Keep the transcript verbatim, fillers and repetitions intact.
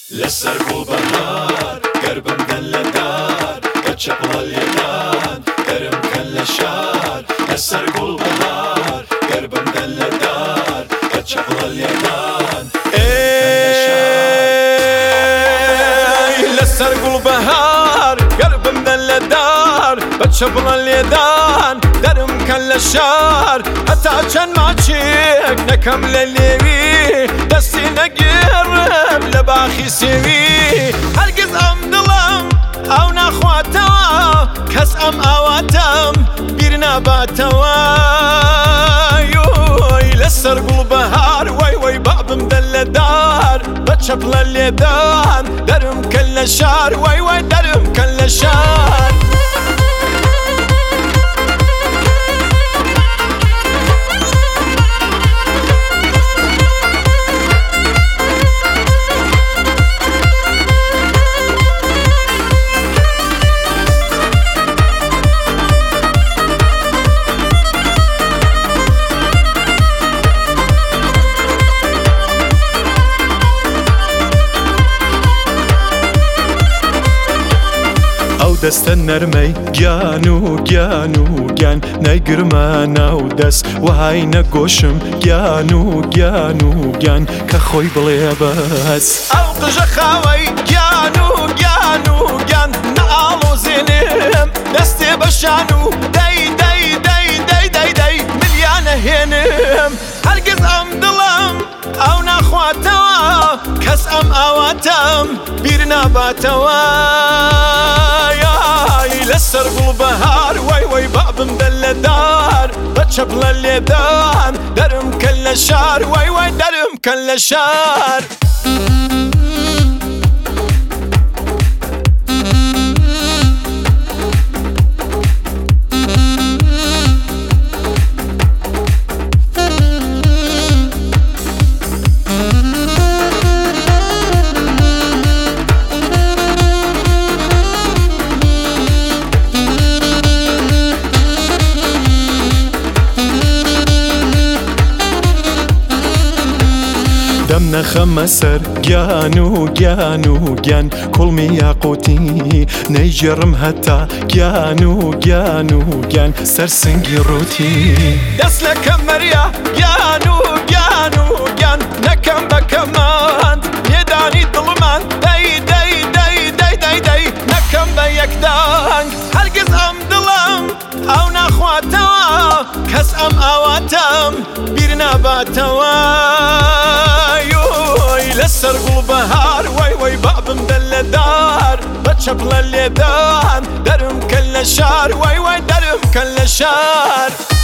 لەسەر گوڵبەهار گەربم دەن لە دار بە چەپڵە لێدان دەرم کەن لە شار لەسەر گوڵبەهار گەربم دەن لە دار بە چەپڵە لێدان لەسەر گوڵبەهار گەربم دەن لە دار بە چەپڵە لێدان دەرم کەن لە شار هەتا چەند ماچێک نەکەم لە لێوی دەستی نەگێڕم لە باخی سێوی هەرگیز ئەم دڵم ئەو ناخواتەوە کەس ئەم ئاواتەم بیر ناباتەوە لەسەر گوڵبەهار وەی وەی بابم دەن لە دار بە چەپڵە لێدان دەرم کەن لە شار وەی وەی دەرم کەن لە شار دەستە نەرمەی گیان و گیان و گیان نەیگرمە ناو دەست وهای نەگۆشم گیان و گیان و گیان کە خۆی بڵێ بەس ئەو قژە خاوەی گیان و گیان و گیان نەئاڵۆزێنم دەستێ بەشان و دەی دەی دەی دەی دەی دەی ملیانە هێنم هەرگیز ئەم دڵم ئەو ناخواتەوە کەس ئەم ئاواتەم بیر ناباتەوە لەسەر گوڵبەهار وەی وەی بابم دەن لە دار بە چەپڵە لێدان دەرم کەن لە شار وەی وەی دەرم کەن لە شار دەم نەخەمە سەر گیان و گیان و گیان کوڵمی یاقوتی نەیگێڕم هەتا گیان و گیان و گیان سەرسنگی ڕووتی دەست لە کەمەریە گیان و گیان و گیان نەکەم بە کەماند لێدانی دڵمان دەی دەی دەی دەی دەی دەی نەکەم بە یەکدانگ هەرگیز ئەم دڵم ئەو ناخواتەوە کەس ئەم ئاواتەم بیر ناباتەوە لەسەر گوڵبەهار وەی وەی بابم دەن لە دار بە چەپڵە لێدان دەرم کەن لە شار وەی وەی دەرم کەن لە شار